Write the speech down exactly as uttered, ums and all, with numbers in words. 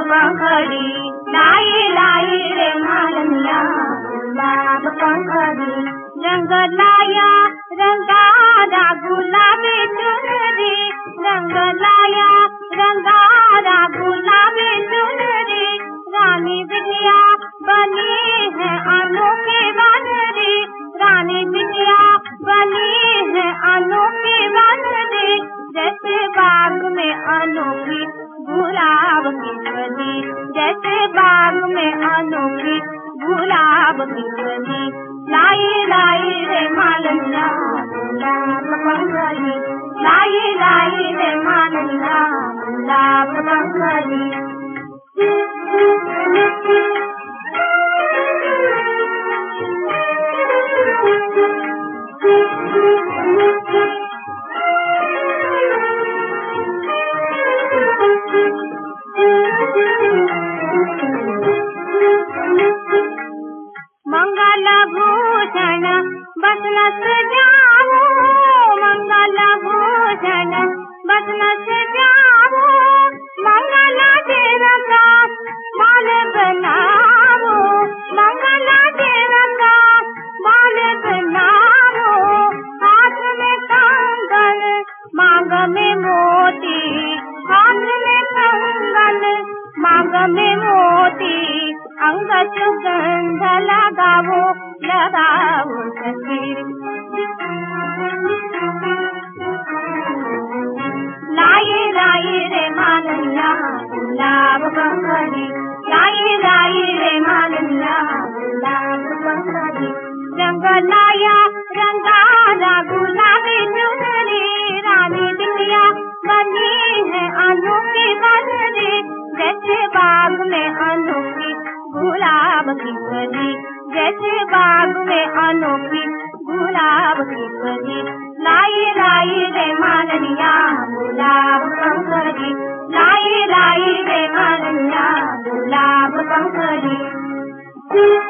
पंखड़ी, लाई लाई रे मालनिया गुलाब पंखड़ी। रंग लाया रंगारा गुलाबी चुनरी, रंग लाया रंगारा गुलाबी चुनरी। रानी बिटिया बनी है अनोखी बनरी, रानी बिटिया बनी है अनोखी बनरी। जैसे बाग में अनोखी गुलाब की कली, जैसे बाग में अनोखी गुलाब की कली। लाई लाई रे मालनिया गुलाब पंखड़ी, लाई लाई रे मालनिया गुलाब पंखड़ी। मंगल भूषण बस न सजाओ, मंगल भूषण बस न सजाओ। मंगल तेरा साथ माल बनाओ, मंगल तेरा साथ माल बनाओ। हाथ में कंगन मांग में मोती, हाथ में कंगन मांग में मोती। अंग सुगंध लगाओ लगाओ सखी। लाई लाई रे मालनिया गुलाब पंखड़ी, लाई लाई रे मालनिया गुलाब पंखड़ी। रंग लाया रंगारा गुलाबी चुनरी, रानी बिटिया बनी है अनोखी बनरी। जैसे बाग में अनोखी गुलाब की कली, जैसे बाग में अनोखी गुलाब की कली। लाई लाई रे मालनिया गुलाब पंखड़ी, लाई लाई रे मालनिया गुलाब पंखड़ी।